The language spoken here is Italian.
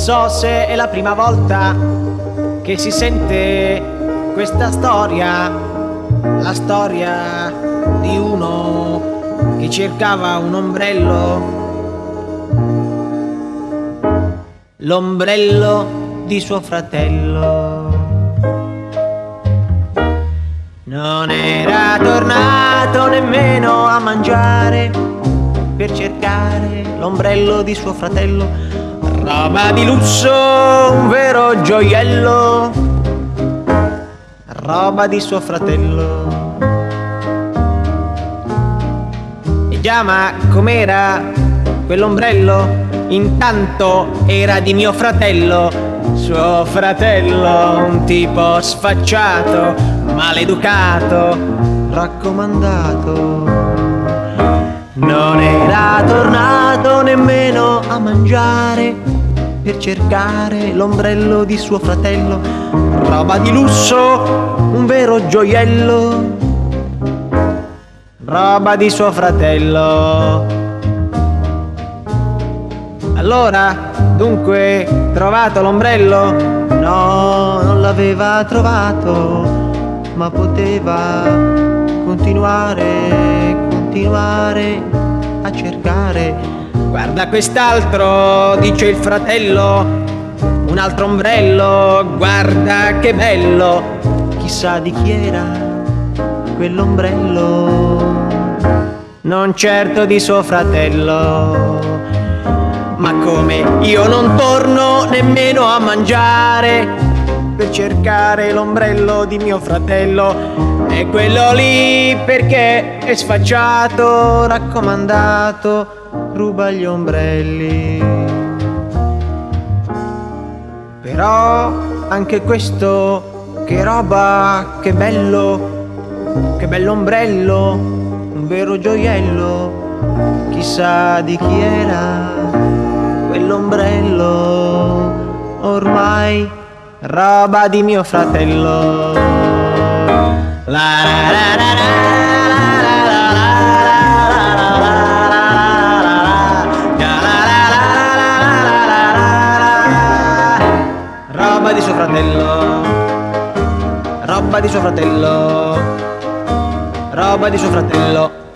so se è la prima volta che si sente questa storia, la storia di uno che cercava un ombrello, l'ombrello di suo fratello. Non era tornato nemmeno a mangiare per cercare l'ombrello di suo fratello. Roba di lusso, un vero gioiello, roba di suo fratello. E già, ma com'era quell'ombrello? Intanto era di mio fratello, suo fratello, un tipo sfacciato, maleducato, raccomandato. Non era tornato nemmeno a mangiare per cercare l'ombrello di suo fratello. Roba di lusso, un vero gioiello, roba di suo fratello. Allora, dunque, trovato l'ombrello? No, non l'aveva trovato, ma poteva continuare a cercare. Guarda quest'altro, dice il fratello, un altro ombrello, guarda che bello. Chissà di chi era quell'ombrello, non certo di suo fratello. Ma come, io non torno nemmeno a mangiare per cercare l'ombrello di mio fratello. E quello lì perché è sfacciato, raccomandato, ruba gli ombrelli. Però anche questo, che roba, che bello ombrello, un vero gioiello. Chissà di chi era quell'ombrello, ormai roba di mio fratello. Roba di suo fratello, roba di suo fratello, roba di suo fratello.